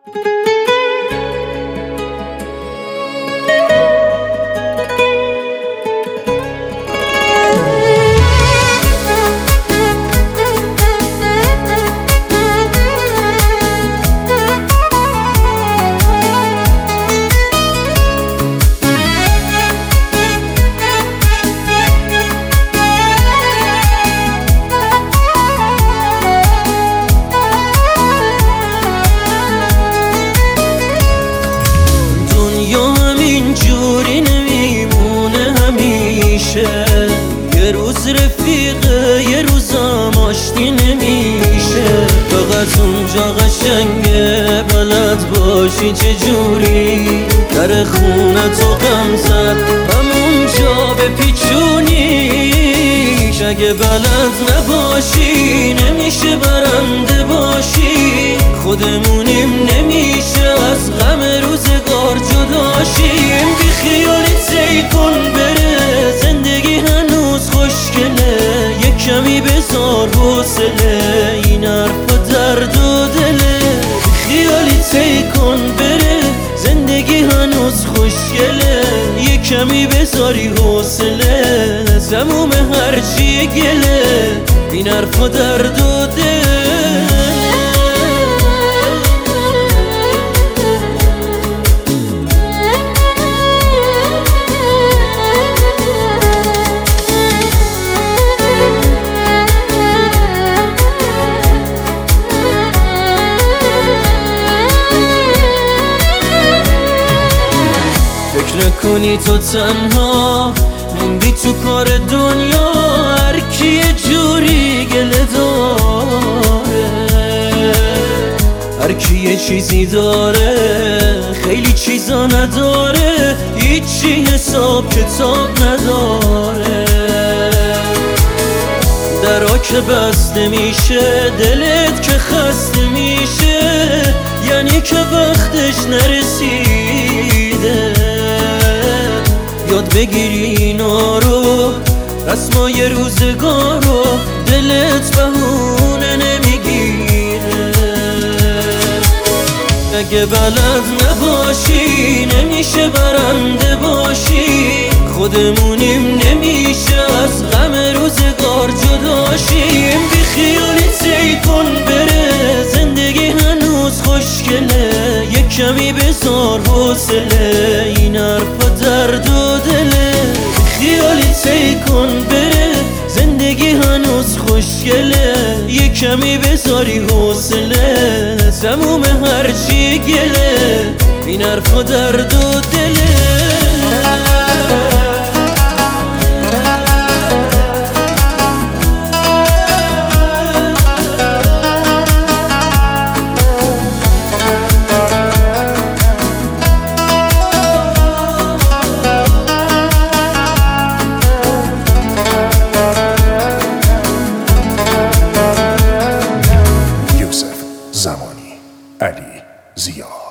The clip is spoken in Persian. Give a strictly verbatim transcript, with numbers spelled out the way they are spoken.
جوری نمیمونه همیشه، یه روز رفیقه یه روزم آشتی نمیشه. فقط اونجا قشنگه بلد باشی چجوری در خونه تو غم زد همونجا به پیچونیش. اگه بلد نباشی نمیشه برنده باشی، خودمونیم نمیشه از غم روزگار جداشیم. بی خیالی تی کن بره زندگی هنوز خوشگله، یه کمی بذار حوصله این حرفا درد و دله. بی خیالی تی کن بره زندگی هنوز خوشگله، یه کمی بذاری حوصله تموم هرچی گله این حرفا درد و دله. فکر نکنی تو تنها موندی تو کار دنیا، هر کی یه جوری گله داره، هر کی یه چیزی داره خیلی چیزا نداره، هیچی حساب کتاب نداره. درا که بسته میشه دلت که خسته میشه، یعنی که وقتش نرسیده. یاد بگیری اینا رو رسمای روزگارو، دلت بهونه نمیگیره. اگه بلد نباشی نمیشه برنده باشی، خودمونیم نمیشه از غم روزگار جداشیم. بی خیالی تی کن بره زندگی هنوز خوشگله، یه کمی بذار حوصله این حرفا درد و دله. بی خیالی تی کن بره زندگی هنوز خوشگله، یه کمی بذاری حوصله تموم هرچی گله این حرفا درد و دله. زمانی علی زیا